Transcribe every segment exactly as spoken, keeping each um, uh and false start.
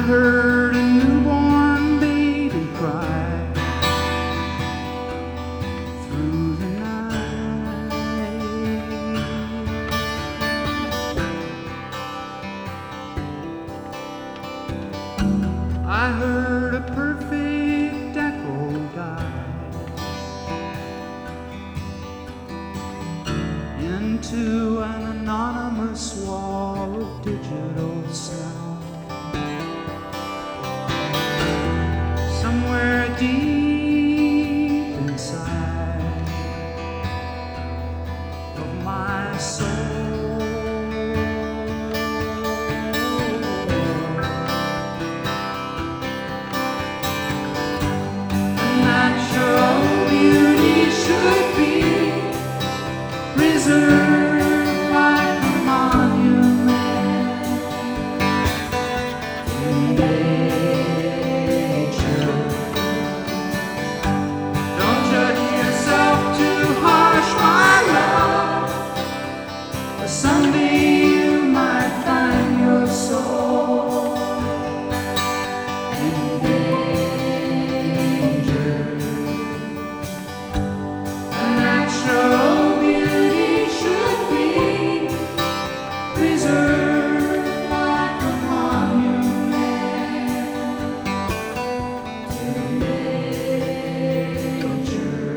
heard a newborn baby cry through the night. I heard a perfect echo die into an anonymous wall of digital sound. Somewhere deep inside of my soul, natural beauty should be preserved like a monument in nature. Don't judge yourself too harsh, my love, or someday you might find your soul in danger. A natural beauty should be preserved like a monument to nature.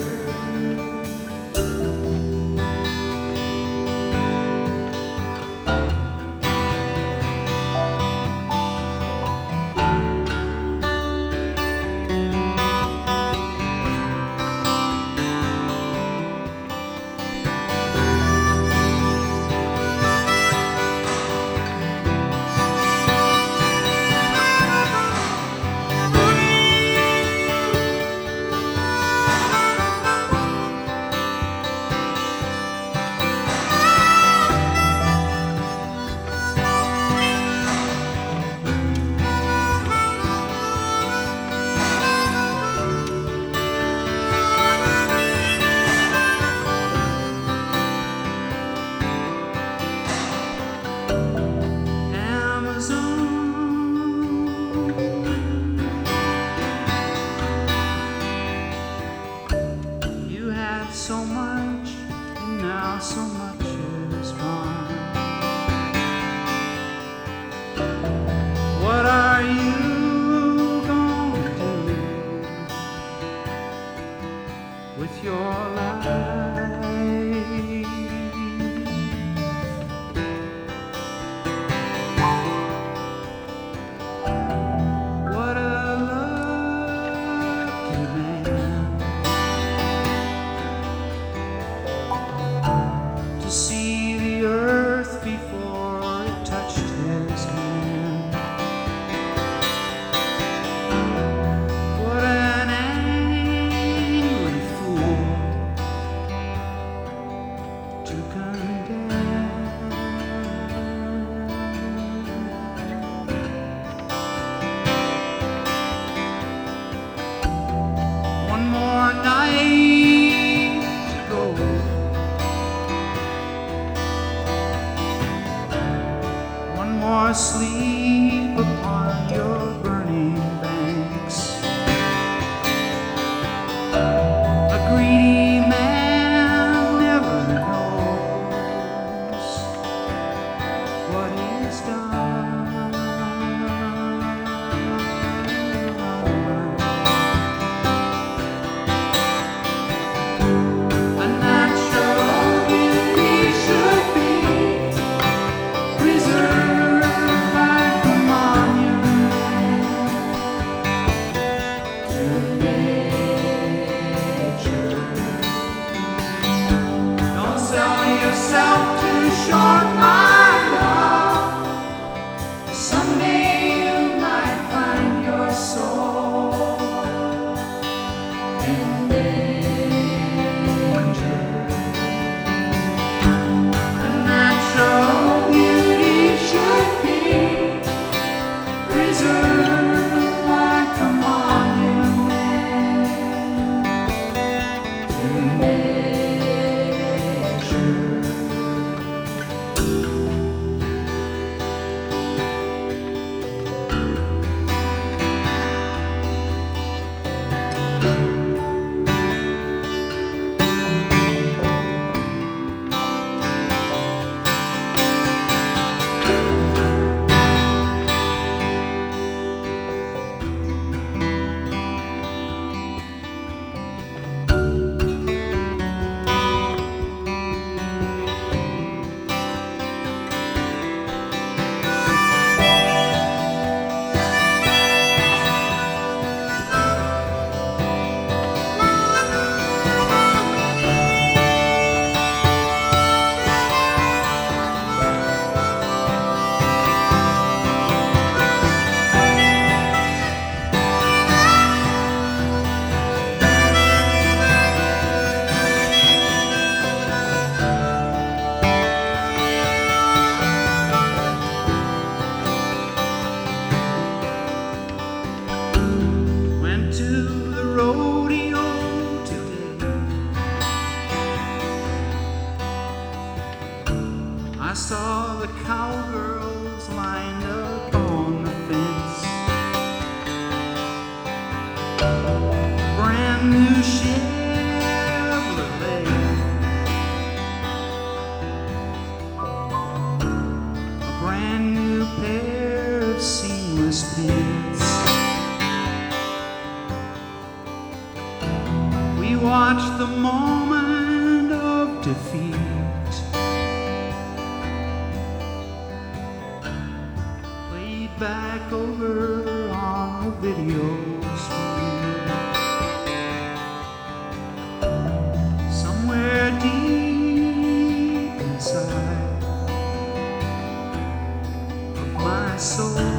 You had so much, and now so much is gone. What are you going to do with your life? What a lucky man to see the earth before it touched his hand. What an angry fool to condemn. One more night to go, one more sleep upon your burning banks. A greedy man never knows what he's done. A natural beauty should be preserved like a monument. seamless beats. We watch the moment of defeat. Played back over on the video screen. Somewhere deep inside of my soul,